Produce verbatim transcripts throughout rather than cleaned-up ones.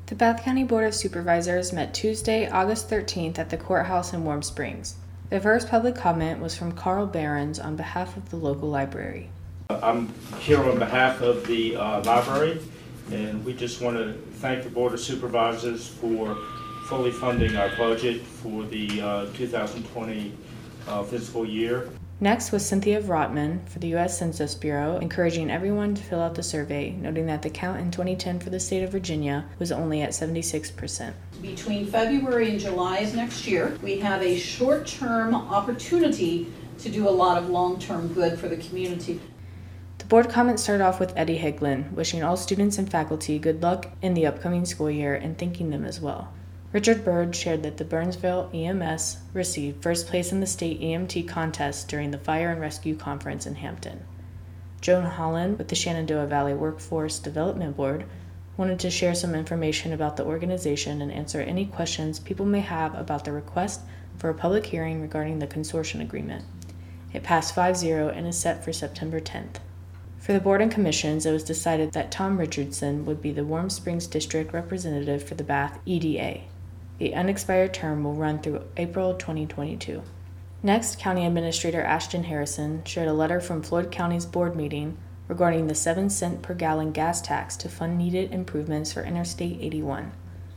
The Bath County Board of Supervisors met Tuesday, August thirteenth at the courthouse in Warm Springs. The first public comment was from Carl Behrens on behalf of the local library. I'm here on behalf of the uh, library, and we just want to thank the Board of Supervisors for fully funding our budget for the uh, two thousand twenty uh, fiscal year. Next was Cynthia Vrotman for the U S Census Bureau, encouraging everyone to fill out the survey, noting that the count in twenty ten for the state of Virginia was only at seventy-six percent. Between February and July of next year, we have a short-term opportunity to do a lot of long-term good for the community. The board comment started off with Eddie Higlin, wishing all students and faculty good luck in the upcoming school year and thanking them as well. Richard Bird shared that the Burnsville E M S received first place in the state E M T contest during the Fire and Rescue Conference in Hampton. Joan Holland with the Shenandoah Valley Workforce Development Board wanted to share some information about the organization and answer any questions people may have about the request for a public hearing regarding the consortium agreement. It passed five zero and is set for September tenth. For the board and commissions, it was decided that Tom Richardson would be the Warm Springs District Representative for the Bath E D A. The unexpired term will run through April twenty twenty-two. Next, County Administrator Ashton Harrison shared a letter from Floyd County's board meeting regarding the seven cent per gallon gas tax to fund needed improvements for Interstate eighty-one.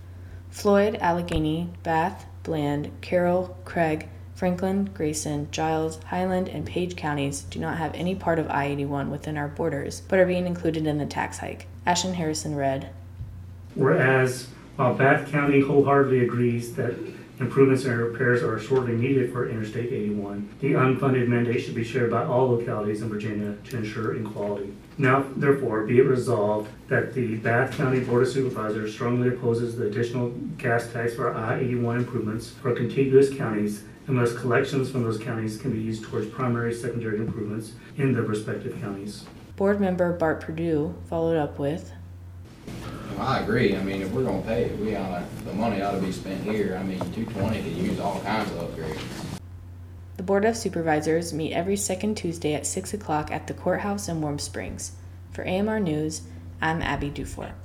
Floyd, Allegheny, Bath, Bland, Carroll, Craig, Franklin, Grayson, Giles, Highland, and Page counties do not have any part of I eighty-one within our borders, but are being included in the tax hike. Ashton Harrison read, Whereas, while Bath County wholeheartedly agrees that improvements and repairs are sorely needed for Interstate eighty-one, the unfunded mandate should be shared by all localities in Virginia to ensure equality. Now, therefore, be it resolved that the Bath County Board of Supervisors strongly opposes the additional gas tax for I eighty-one improvements for contiguous counties unless collections from those counties can be used towards primary secondary improvements in the respective counties. Board member Bart Perdue followed up with, I agree. I mean, if we're gonna pay it, we oughta, the money ought to be spent here. I mean, two twenty could use all kinds of upgrades. The Board of Supervisors meet every second Tuesday at six o'clock at the courthouse in Warm Springs. For A M R News, I'm Abby Dufour.